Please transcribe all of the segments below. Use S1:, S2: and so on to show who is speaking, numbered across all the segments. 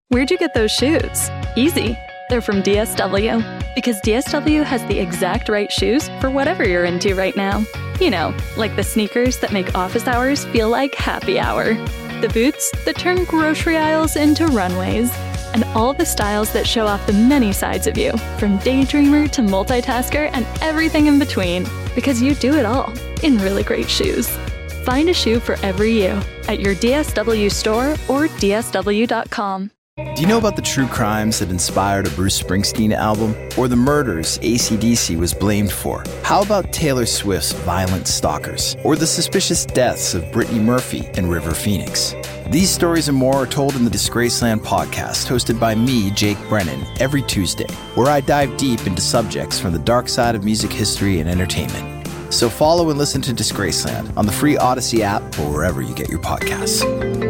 S1: Where'd you get those shoes? Easy. They're from DSW. Because DSW has the exact right shoes for whatever you're into right now. You know, like the sneakers that make office hours feel like happy hour. The boots that turn grocery aisles into runways. And all the styles that show off the many sides of you, from daydreamer to multitasker and everything in between. Because you do it all in really great shoes. Find a shoe for every you at your DSW store or DSW.com.
S2: Do you know about the true crimes that inspired a Bruce Springsteen album? Or the murders AC/DC was blamed for? How about Taylor Swift's Violent Stalkers? Or the suspicious deaths of Brittany Murphy and River Phoenix? These stories and more are told in the Disgraceland podcast, hosted by me, Jake Brennan, every Tuesday, where I dive deep into subjects from the dark side of music history and entertainment. So follow and listen to Disgraceland on the free Odyssey app or wherever you get your podcasts.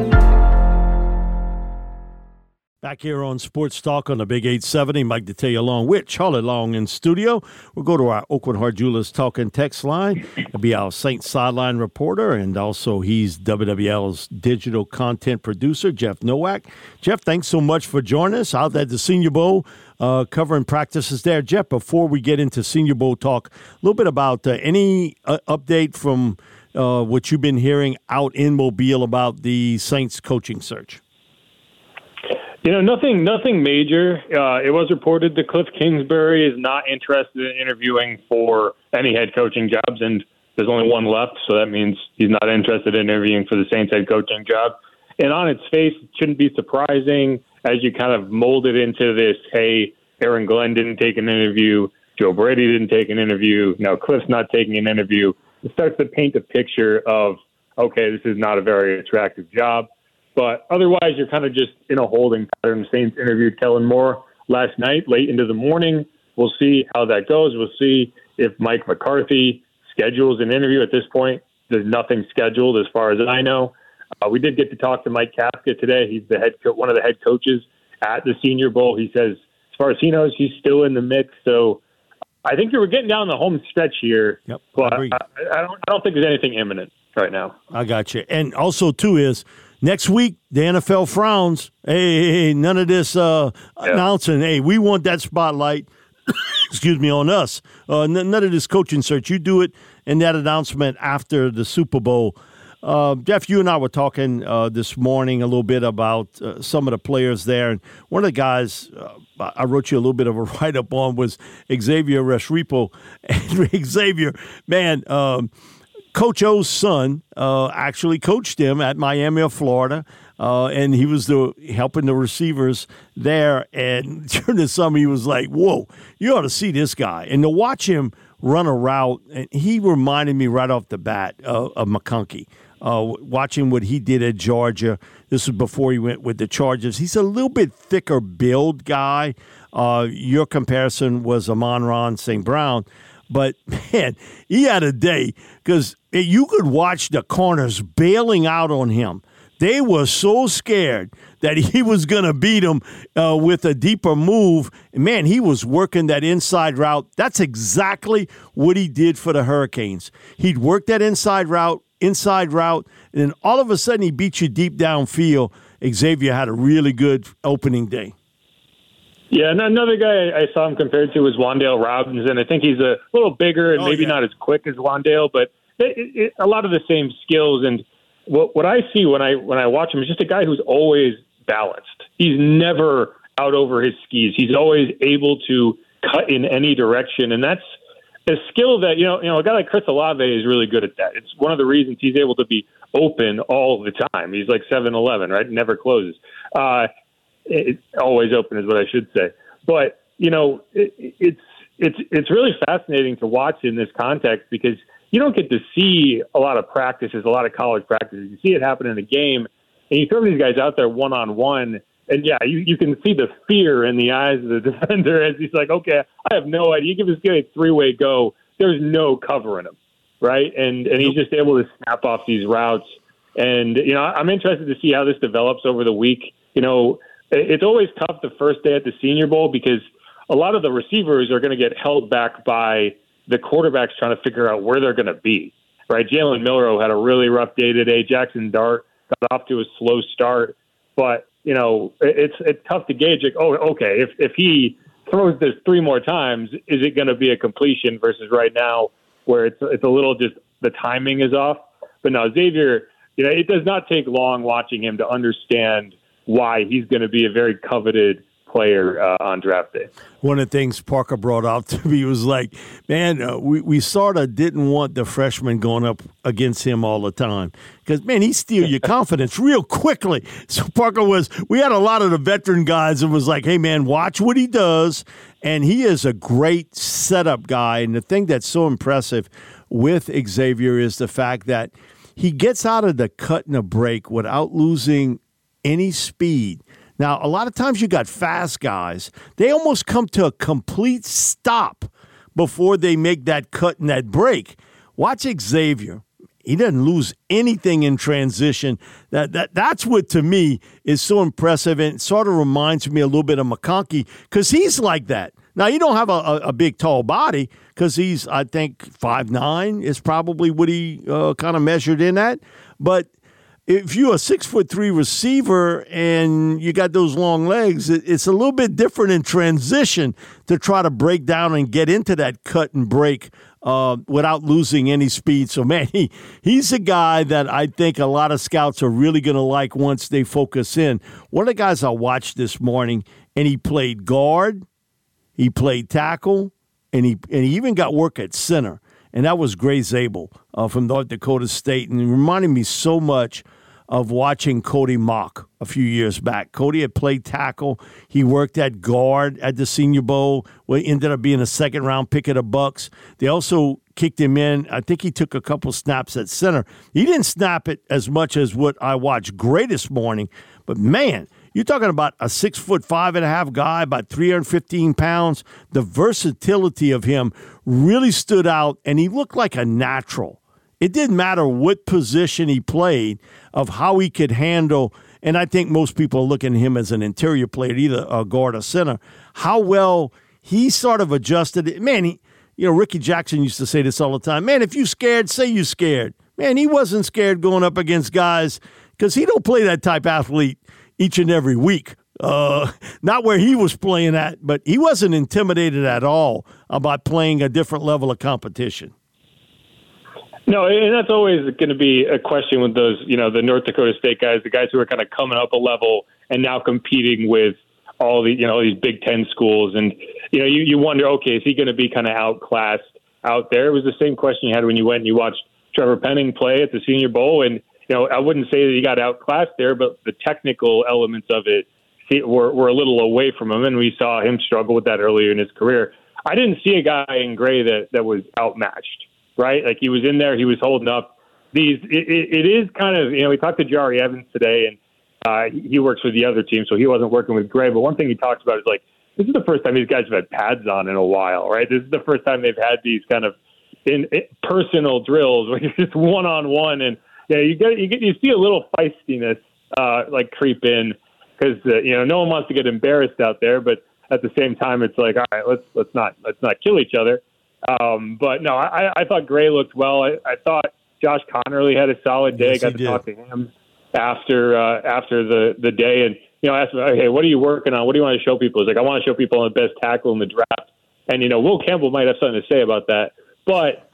S3: Back here on Sports Talk on the Big 870, Mike Detillier along with Charlie Long in studio. We'll go to our Oakwood Heart Jewelers Talking text line. It'll be our Saints sideline reporter, and also he's WWL's digital content producer, Jeff Nowak. Jeff, thanks so much for joining us out at the Senior Bowl, covering practices there. Jeff, before we get into Senior Bowl talk, a little bit about any update from what you've been hearing out in Mobile about the Saints coaching search.
S4: You know, nothing major. It was reported that Cliff Kingsbury is not interested in interviewing for any head coaching jobs, and there's only one left, so that means he's not interested in interviewing for the Saints head coaching job. And on its face, it shouldn't be surprising as you kind of mold it into this, hey, Aaron Glenn didn't take an interview, Joe Brady didn't take an interview, now Cliff's not taking an interview. It starts to paint a picture of, okay, this is not a very attractive job. But otherwise, you're kind of just in a holding pattern. Saints interviewed Kellen Moore last night, late into the morning. We'll see how that goes. We'll see if Mike McCarthy schedules an interview. At this point, there's nothing scheduled as far as I know. We did get to talk to Mike Kafka today. He's the one of the head coaches at the Senior Bowl. He says, as far as he knows, he's still in the mix. So I think we're getting down the home stretch here.
S3: Yep,
S4: but I don't think there's anything imminent right now.
S3: I got you. And also, too, is next week, the NFL frowns. Hey, none of this announcing, hey, we want that spotlight, excuse me, on us. None of this coaching search. You do it in that announcement after the Super Bowl. Jeff, you and I were talking this morning a little bit about some of the players there. And one of the guys I wrote you a little bit of a write-up on was Xavier Restrepo. And Xavier, man, Coach O's son actually coached him at Miami of Florida, and he was helping the receivers there. And during the summer, he was like, whoa, you ought to see this guy. And to watch him run a route, and he reminded me right off the bat of McConkey. Watching what he did at Georgia. This was before he went with the Chargers. He's a little bit thicker build guy. Your comparison was Amon-Ra St. Brown. But, man, he had a day because you could watch the corners bailing out on him. They were so scared that he was going to beat them with a deeper move. Man, he was working that inside route. That's exactly what he did for the Hurricanes. He'd work that inside route, and then all of a sudden he beat you deep downfield. Xavier had a really good opening day.
S4: Yeah, and another guy I saw him compared to was Wan'Dale Robinson. I think he's a little bigger and maybe not as quick as Wan'Dale, but a lot of the same skills. And what I see when I watch him is just a guy who's always balanced. He's never out over his skis. He's always able to cut in any direction, and that's a skill that, you know, a guy like Chris Olave is really good at that. It's one of the reasons he's able to be open all the time. He's like 7-Eleven, right? Never closes. It's always open is what I should say. But, you know, it's really fascinating to watch in this context because you don't get to see a lot of practices, a lot of college practices. You see it happen in a game, and you throw these guys out there one-on-one, and, yeah, you can see the fear in the eyes of the defender as he's like, okay, I have no idea. You give this guy a three-way go, there's no covering him, right? And he's just able to snap off these routes. And, you know, I'm interested to see how this develops over the week. You know, it's always tough the first day at the Senior Bowl because a lot of the receivers are going to get held back by the quarterbacks trying to figure out where they're going to be, right? Jalen Milroe had a really rough day today. Jackson Dart got off to a slow start. But it's tough to gauge. Like, oh, okay, if he throws this 3 more times, is it going to be a completion versus right now where it's a little just the timing is off? But no, Xavier, it does not take long watching him to understand why he's going to be a very coveted player on draft day.
S3: One of the things Parker brought out to me was like, man, we sort of didn't want the freshman going up against him all the time because, man, he steals your confidence real quickly. So Parker we had a lot of the veteran guys and was like, hey, man, watch what he does. And he is a great setup guy. And the thing that's so impressive with Xavier is the fact that he gets out of the cut and the break without losing any speed. Now, a lot of times you got fast guys. They almost come to a complete stop before they make that cut and that break. Watch Xavier. He doesn't lose anything in transition. That's what, to me, is so impressive and sort of reminds me a little bit of McConkey because he's like that. Now, he don't have a big, tall body because he's, I think, 5'9" is probably what he kind of measured in at. But if you're a 6'3" receiver and you got those long legs, it's a little bit different in transition to try to break down and get into that cut and break without losing any speed. So, man, he's a guy that I think a lot of scouts are really going to like once they focus in. One of the guys I watched this morning, and he played guard, he played tackle, and he even got work at center. And that was Gray Zabel from North Dakota State. And it reminded me so much of watching Cody Mock a few years back. Cody had played tackle. He worked at guard at the Senior Bowl, where he ended up being a second-round pick of the Bucks. They also kicked him in. I think he took a couple snaps at center. He didn't snap it as much as what I watched Gray this morning. But, man, you're talking about a 6'5.5" guy, about 315 pounds. The versatility of him really stood out, and he looked like a natural. It didn't matter what position he played, of how he could handle, and I think most people are looking at him as an interior player, either a guard or center, how well he sort of adjusted it. Man, Ricky Jackson used to say this all the time. Man, if you scared, say you scared. Man, he wasn't scared going up against guys because he don't play that type athlete each and every week. Not where he was playing at, but he wasn't intimidated at all about playing a different level of competition.
S4: No, and that's always going to be a question with those, the North Dakota State guys, the guys who are kind of coming up a level and now competing with all the, these Big Ten schools. And, you wonder, okay, is he going to be kind of outclassed out there? It was the same question you had when you went and you watched Trevor Penning play at the Senior Bowl. And, I wouldn't say that he got outclassed there, but the technical elements of it were a little away from him. And we saw him struggle with that earlier in his career. I didn't see a guy in Gray that was outmatched. Right? Like he was in there, he was holding up. It is kind of, we talked to Jari Evans today, and he works with the other team, so he wasn't working with Gray. But one thing he talks about is like, this is the first time these guys have had pads on in a while, right? This is the first time they've had these kind of personal drills where you're just one-on-one, and you see a little feistiness like creep in because no one wants to get embarrassed out there, but at the same time, it's like, all right, let's not kill each other. But no, I thought Gray looked well. I thought Josh Connerly had a solid day.
S3: Yes,
S4: I got to talk to him after the day, and asked him, hey, what are you working on? What do you want to show people? He's like, I want to show people the best tackle in the draft. And Will Campbell might have something to say about that. But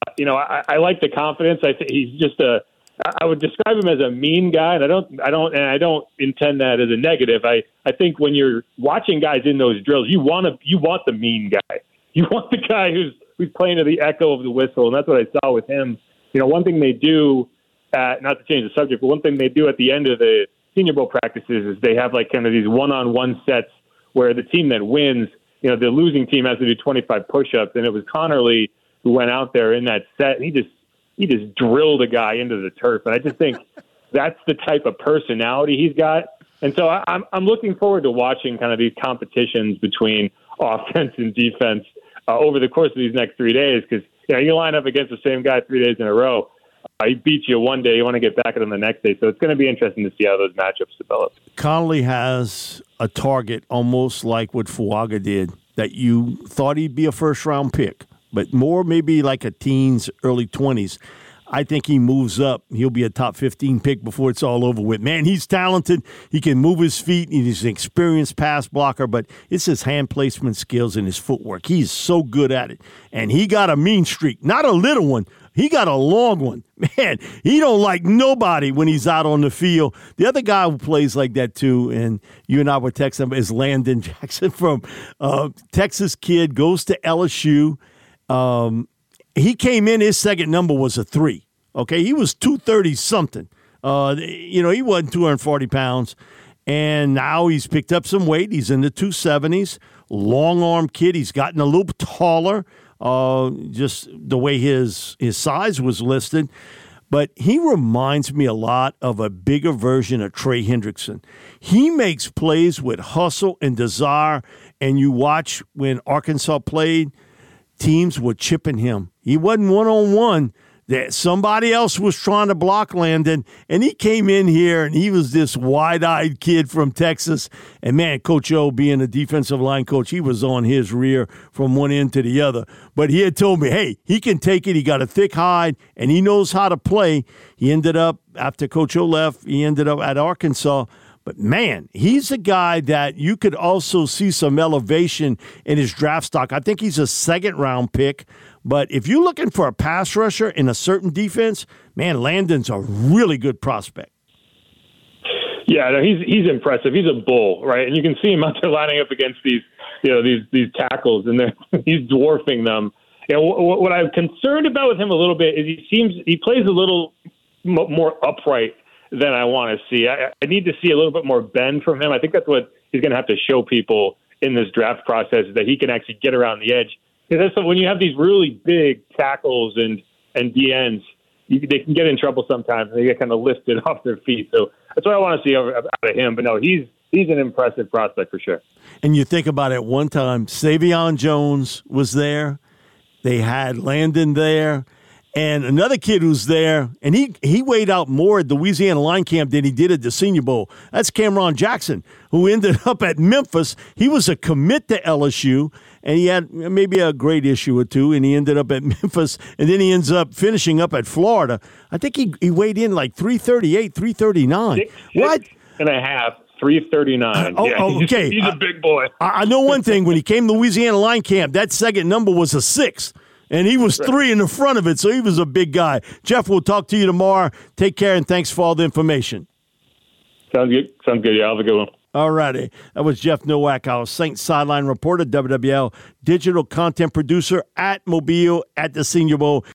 S4: I like the confidence. I think he's just I would describe him as a mean guy, and I don't intend that as a negative. I think when you're watching guys in those drills, you want the mean guy. You want the guy who's playing to the echo of the whistle, and that's what I saw with him. One thing they do, not to change the subject, but one thing they do at the end of the Senior Bowl practices is they have like kind of these one-on-one sets where the team that wins, the losing team has to do 25 push-ups, and it was Connerly who went out there in that set, and he just drilled a guy into the turf, and I just think that's the type of personality he's got. And so I'm looking forward to watching kind of these competitions between offense and defense over the course of these next 3 days, because you line up against the same guy 3 days in a row. He beats you one day, you want to get back at him the next day. So it's going to be interesting to see how those matchups develop.
S3: Connerly has a target almost like what Fuaga did, that you thought he'd be a first-round pick, but more maybe like a teens, early 20s. I think he moves up. He'll be a top 15 pick before it's all over with. Man, he's talented. He can move his feet. He's an experienced pass blocker, but it's his hand placement skills and his footwork. He's so good at it. And he got a mean streak, not a little one. He got a long one. Man, he don't like nobody when he's out on the field. The other guy who plays like that too, and you and I were texting him, is Landon Jackson from Texas kid, goes to LSU. He came in, his second number was a 3. Okay, he was 230-something. He wasn't 240 pounds. And now he's picked up some weight. He's in the 270s. Long-arm kid. He's gotten a little taller, just the way his size was listed. But he reminds me a lot of a bigger version of Trey Hendrickson. He makes plays with hustle and desire, and you watch when Arkansas played, teams were chipping him. He wasn't one-on-one. That somebody else was trying to block Landon, and he came in here, and he was this wide-eyed kid from Texas. And, man, Coach O, being a defensive line coach, he was on his rear from one end to the other. But he had told me, hey, he can take it. He got a thick hide, and he knows how to play. He ended up, after Coach O left, he ended up at Arkansas. But, man, he's a guy that you could also see some elevation in his draft stock. I think he's a second-round pick. But if you're looking for a pass rusher in a certain defense, man, Landon's a really good prospect.
S4: Yeah, no, he's impressive. He's a bull, right? And you can see him out there lining up against these tackles, and he's dwarfing them. What I'm concerned about with him a little bit is he plays a little more upright than I want to see. I need to see a little bit more bend from him. I think that's what he's going to have to show people in this draft process, is that he can actually get around the edge. Because when you have these really big tackles and DNs, they can get in trouble sometimes. They get kind of lifted off their feet. So that's what I want to see out of him. But no, he's an impressive prospect for sure.
S3: And you think about it, one time, Savion Jones was there. They had Landon there. And another kid who's there, and he weighed out more at the Louisiana Line Camp than he did at the Senior Bowl. That's Cameron Jackson, who ended up at Memphis. He was a commit to LSU, and he had maybe a great issue or two, and he ended up at Memphis, and then he ends up finishing up at Florida. I think he weighed in like 338, 339. What?
S4: 6.5. 339.
S3: Okay.
S4: He's a big boy.
S3: I know one thing. When he came to Louisiana Line Camp, that second number was a 6. And he was 3 in the front of it, so he was a big guy. Jeff, we'll talk to you tomorrow. Take care, and thanks for all the information.
S4: Sounds good. Yeah, have a good one.
S3: All righty. That was Jeff Nowak, our Saints sideline reporter, WWL digital content producer at Mobile at the Senior Bowl.